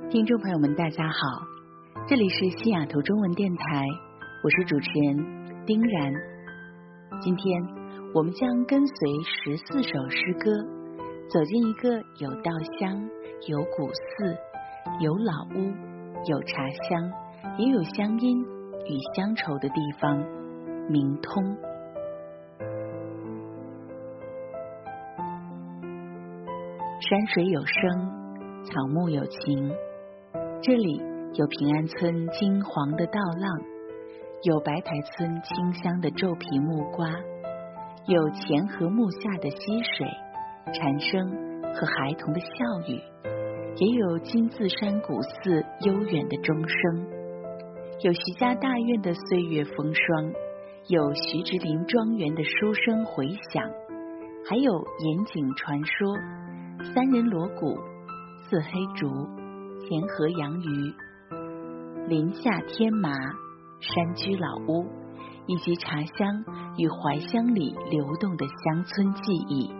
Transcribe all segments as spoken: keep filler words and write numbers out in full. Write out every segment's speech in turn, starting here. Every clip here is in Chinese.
听众朋友们大家好，这里是西雅图中文电台，我是主持人丁然。今天我们将跟随十四首诗歌，走进一个有稻香、有古寺、有老屋、有茶香，也有乡音与乡愁的地方——明通。山水有声，草木有情。这里有平安村金黄的稻浪，有白台村清香的皱皮木瓜，有前河木下的溪水、蝉声和孩童的笑语，也有金字山古寺悠远的钟声，有徐家大院的岁月风霜，有徐直林庄园的书声回响，还有岩井传说、三人锣鼓、四黑竹、前河洋鱼、林下天麻、山居老屋，以及茶香与怀乡里流动的乡村记忆。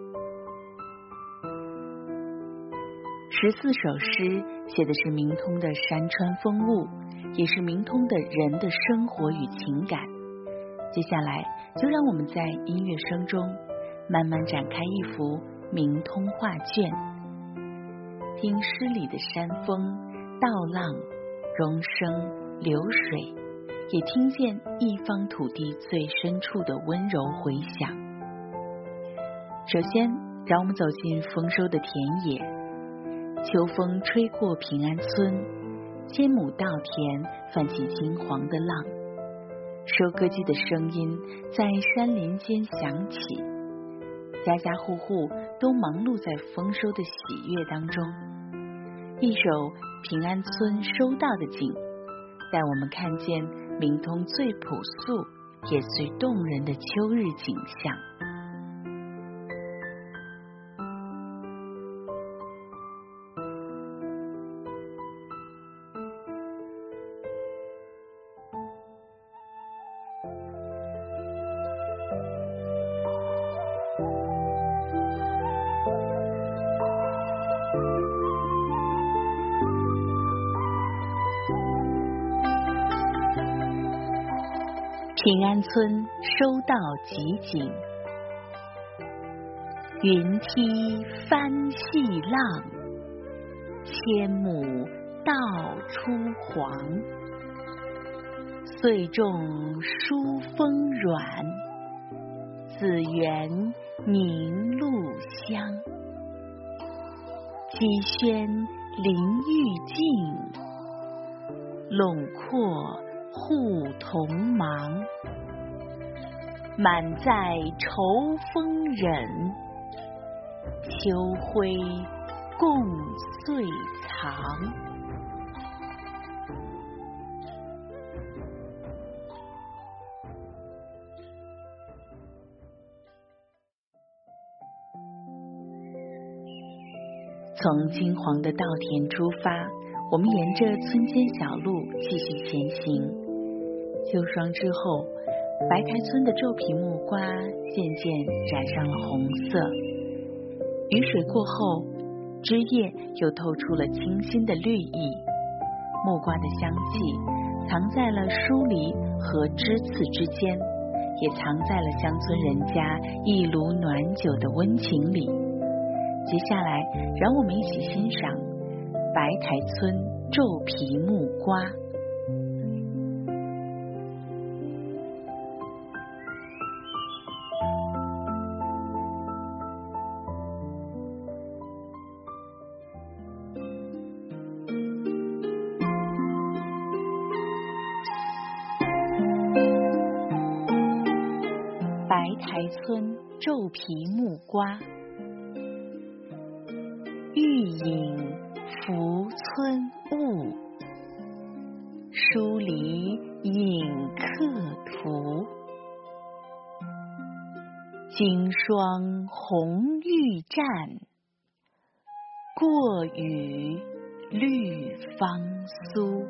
十四首诗写的是明通的山川风物，也是明通的人的生活与情感。接下来就让我们在音乐声中慢慢展开一幅明通画卷，听诗里的山风、稻浪、钟声、流水，也听见一方土地最深处的温柔回响。首先，让我们走进丰收的田野，秋风吹过平安村，千亩稻田泛起金黄的浪，收割机的声音在山林间响起，家家户户都忙碌在丰收的喜悦当中。一首平安村收稻的景，带我们看见明通最朴素也最动人的秋日景象。平安村收稻集锦，云梯翻细浪，千亩稻出黄。岁种疏风软，子园明路香。鸡轩林愈静，陇阔户同忙。满载愁风忍，秋晖共岁藏。从金黄的稻田出发，我们沿着村间小路继续前行。秋霜之后，白台村的皱皮木瓜渐渐染上了红色，雨水过后，枝叶又透出了清新的绿意。木瓜的香气藏在了疏篱和枝刺之间，也藏在了乡村人家一炉暖酒的温情里。接下来，让我们一起欣赏白台村皱皮木瓜。白台村皱皮木瓜，玉影拂村雾，疏篱引客途。经霜红玉绽，过雨绿芳苏。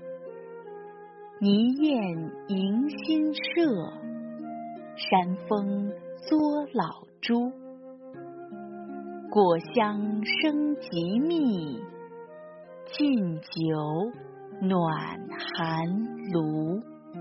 泥雁迎新社，山峰作老猪。果香生极密， 敬酒暖寒炉。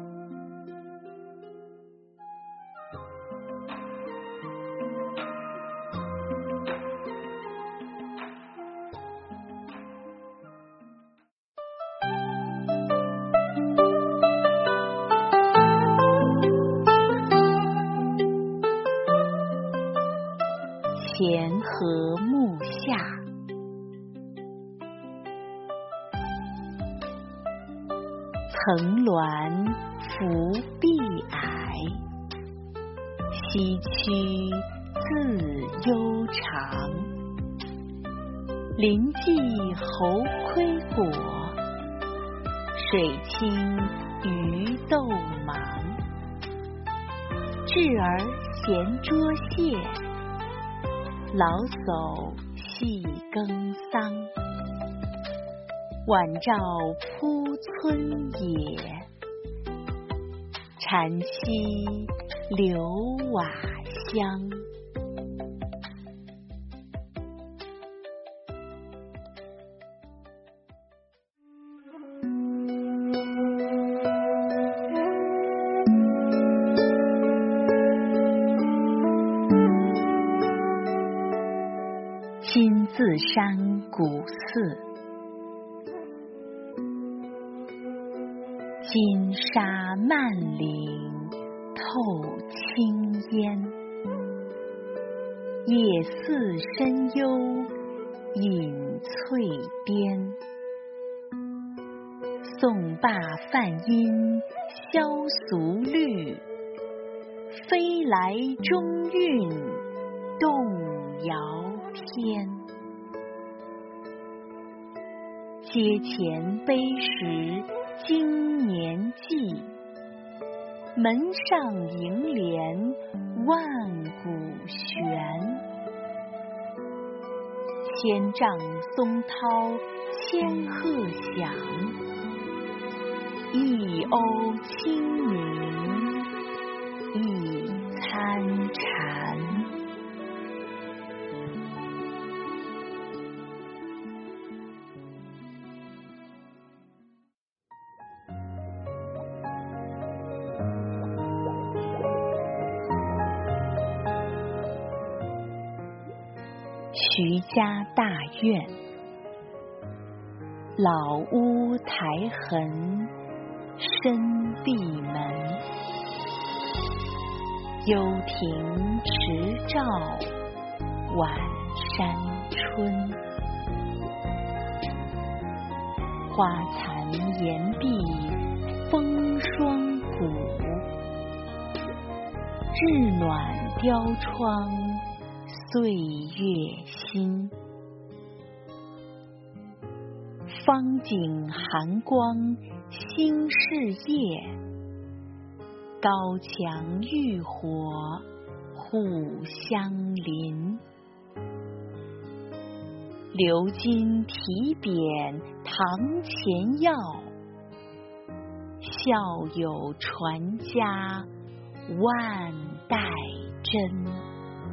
前和木下，层峦浮碧霭，溪曲自悠长。林际猴窥果，水清鱼斗忙。稚儿衔桌谢，老叟系耕桑。晚照铺村野，禅息流瓦香。金字山古寺，金沙漫岭透青烟，夜似深幽隐翠边。宋罢梵音萧俗律，飞来中韵动摇天。阶前碑石经年记，门上楹联万古悬。千丈松涛千鹤响，一瓯清明一参禅。徐家大院，老屋台痕深闭门。幽庭池照晚山春。花残岩壁风霜骨，日暖雕窗岁月新。芳景寒光新事业，高墙浴火互相邻。鎏金题匾堂前耀，孝友传家万代珍。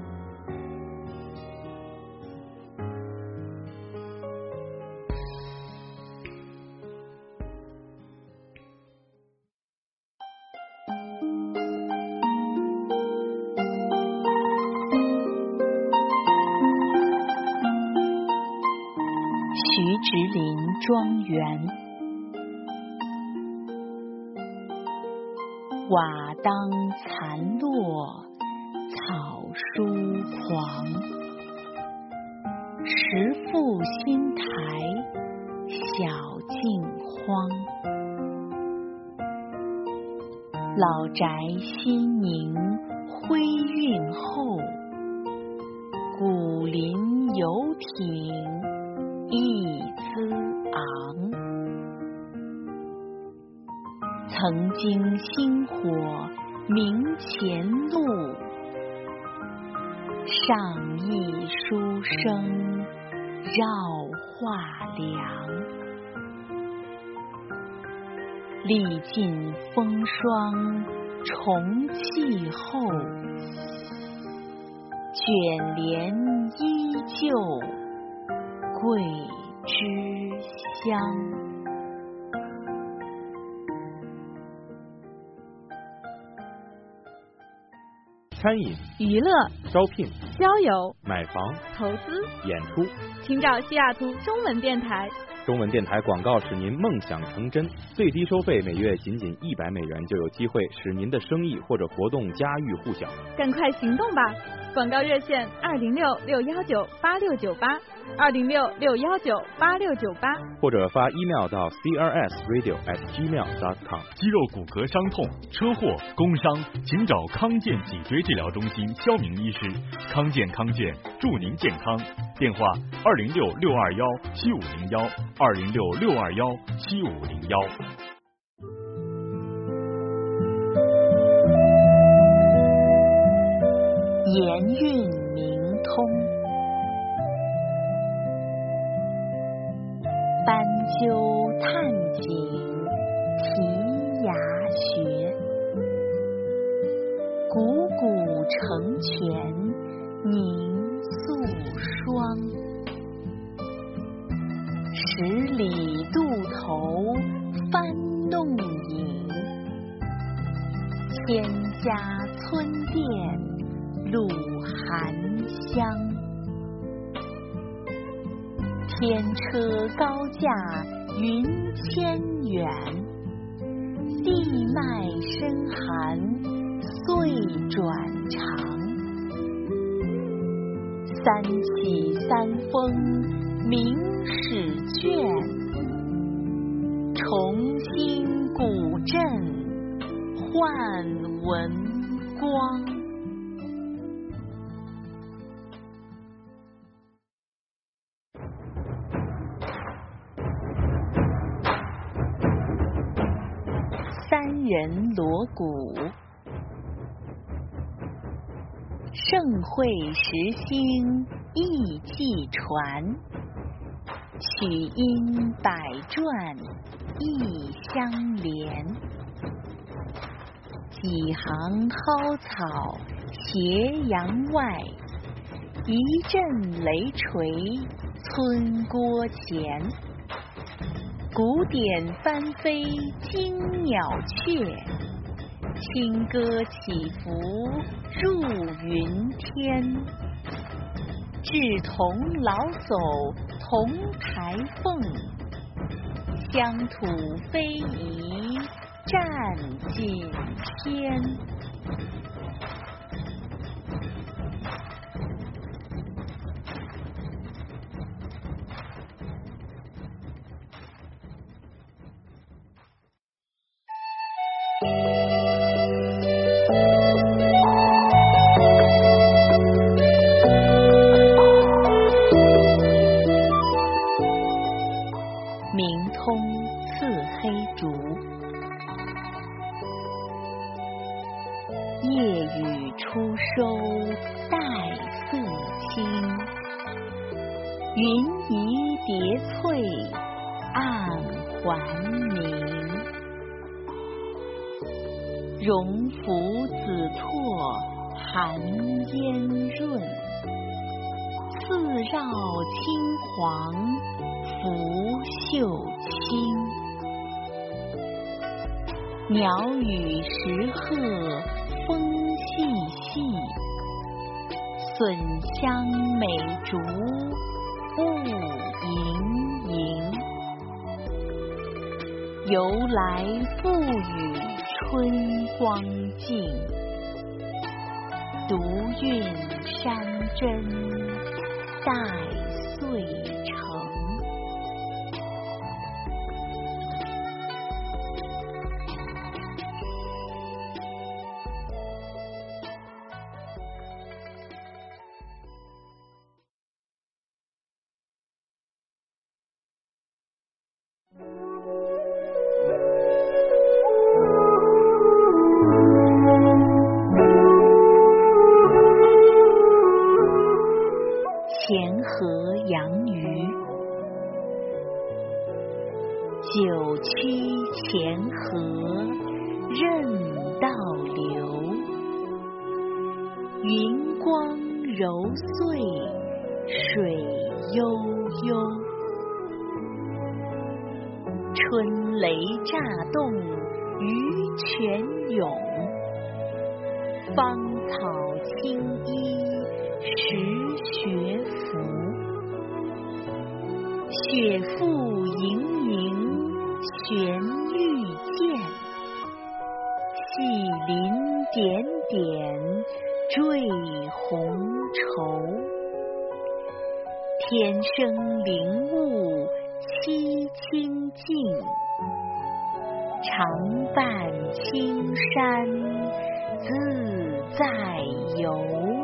徐直林庄园，瓦当残落草疏黄。石复新台小径荒。老宅新宁辉韵后，古林游艇一兹昂。曾经星火明前路，上意书声绕画梁。历尽风霜重气候，卷帘依旧桂知香。 餐饮、 娱乐、 招聘、 交友、 买房、 投资、 演出， 请找西雅图中文电台。 中文电台广告使您梦想成真，最低收费每月仅仅一百美元，就有机会使您的生意或者活动家喻户晓。 赶快行动吧！广告热线二零六六幺九八六九八，二零六六幺九八六九八， 或者发 email 到 c r s radio at gmail dot com。 肌肉骨骼伤痛、车祸、工伤，请找康健脊椎治疗中心肖明医师。康健康健，祝您健康。电话二零六六二幺七五零幺，二零六六二幺七五零幺。 言韵明通，斑鸠探景题雅学，汩汩成泉凝素霜，十里渡头翻弄影，千家村店露含香。天车高架云千远，地脉深寒岁转长。三起三峰明史卷，重新古镇换文光。三人锣鼓，盛会时兴意气传，曲音百转意相连。几行蒿草斜阳外，一阵雷锤村郭前。鼓点翻飞惊鸟雀，轻歌起伏入云天。志同老走同台凤，乡土非遗占尽天。明通刺黑竹，夜雨初收带色青。云移叠翠暗还明，荣福紫拓含烟润。四绕青黄拂袖清，鸟语时鹤风细细。笋香美竹雾盈盈，由来不语春光尽。独韵山珍待岁成。前河养鱼，九曲前河任道流。云光揉碎水悠悠， 春雷乍动鱼泉涌，芳草青衣时学服。雪复盈盈玄玉见，细鳞点点缀红绸。天生灵物凄清静，常伴青山自在游。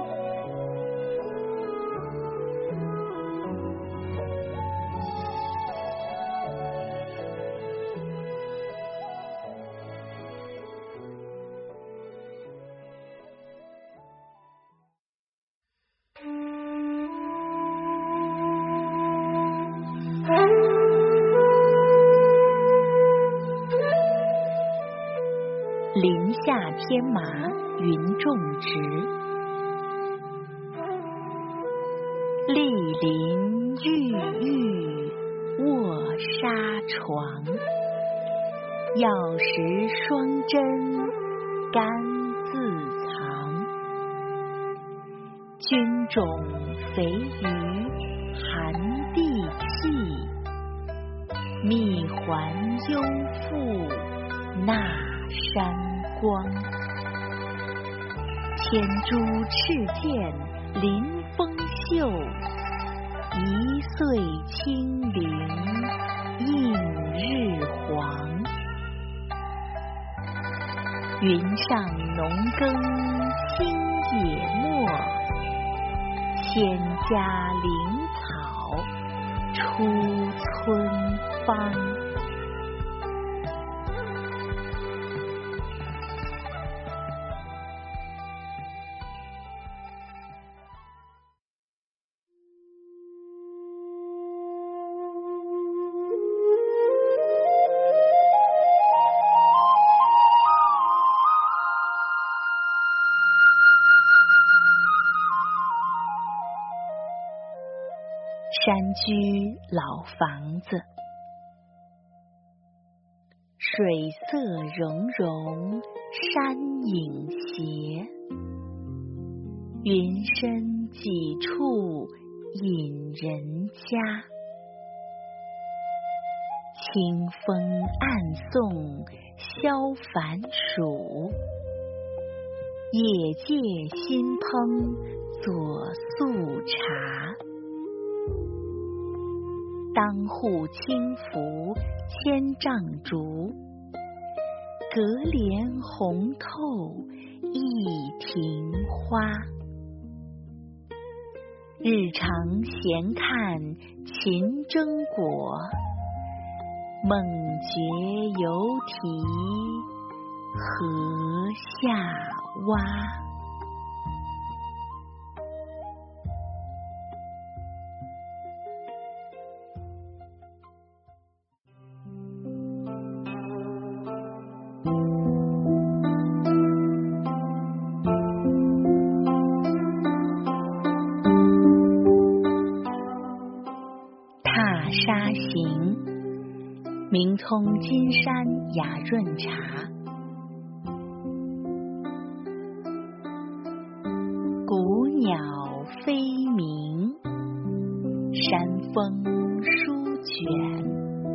林下天麻云种植，莅临郁郁卧纱床。药石双针甘自藏，菌种肥鱼含地气，蜜环幽复纳山光。天珠赤剑临风秀，一岁清灵映日黄。云上农耕新野没，千家灵草出村芳。山居老房子，水色融融山影斜，云深几处引人家。清风暗送萧凡暑，野界新烹佐素茶。当户轻拂千丈竹，隔帘红透一庭花。日常闲看勤征果，梦觉犹啼禾下蛙。踏沙行，明通金山雅润茶。古鸟飞鸣，山风书卷。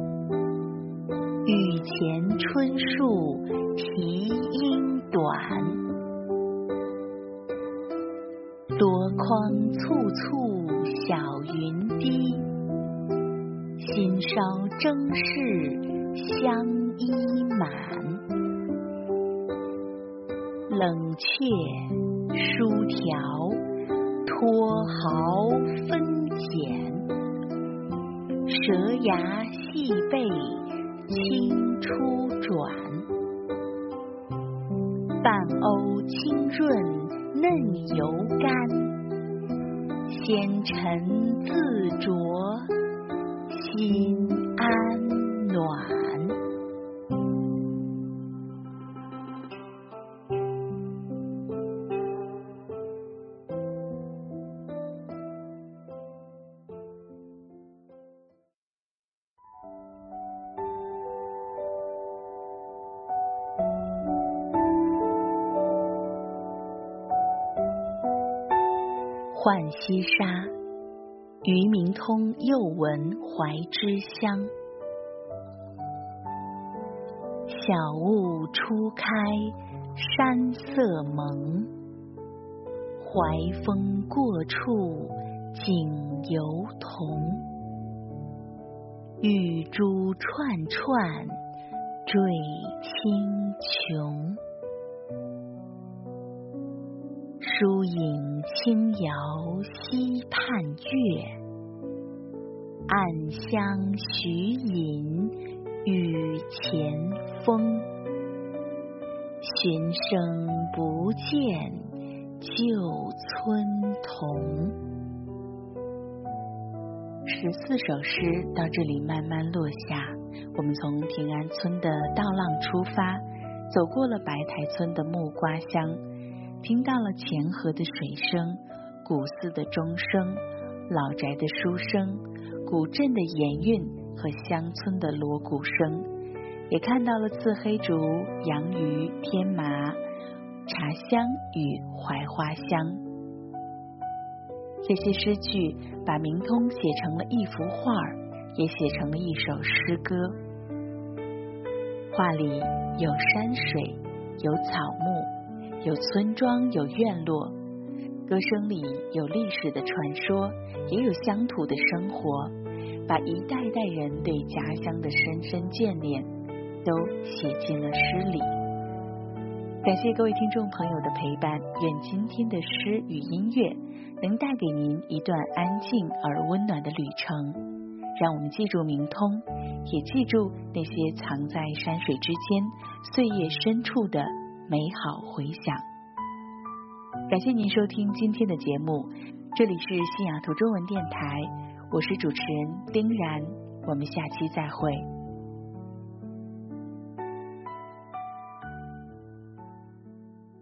玉前春树啼音短，多筐簇簇小云滴。新烧蒸饰香衣满，冷却书条脱毫分简。蛇牙细背轻出转，半瓯清润嫩油干。纤尘自着心安暖。 浣溪沙，于明通又闻怀之乡。小雾初开山色蒙，怀风过处景犹同。玉珠串串坠青穹，疏影轻摇溪畔月，暗香徐隐雨前风。寻声不见旧村童。十四首诗到这里慢慢落下，我们从平安村的稻浪出发，走过了白台村的木瓜香，听到了钱河的水声，古寺的钟声，老宅的书声，古镇的盐韵和乡村的锣鼓声，也看到了刺黑竹、洋芋、天麻、茶香与槐花香。这些诗句把明通写成了一幅画，也写成了一首诗歌。画里有山水，有草木，有村庄，有院落，歌声里有历史的传说，也有乡土的生活，把一代代人对家乡的深深眷恋都写进了诗里。感谢各位听众朋友的陪伴，愿今天的诗与音乐能带给您一段安静而温暖的旅程。让我们记住明通，也记住那些藏在山水之间、岁月深处的美好回响。感谢您收听今天的节目，这里是西雅图中文电台，我是主持人丁然，我们下期再会。